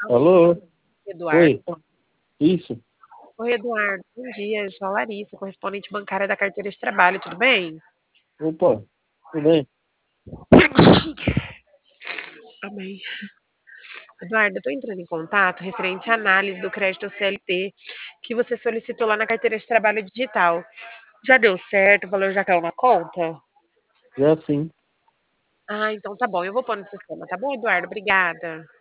Alô? Eduardo. Oi? Isso? Oi, Eduardo. Bom dia. Eu sou a Larissa, correspondente bancária da carteira de trabalho. Tudo bem? Opa, tudo bem? Amém. Eduardo, eu estou entrando em contato referente à análise do crédito CLT que você solicitou lá na carteira de trabalho digital. Já deu certo? O valor já caiu na conta? Já sim. Ah, então tá bom. Eu vou pôr no sistema, tá bom, Eduardo? Obrigada.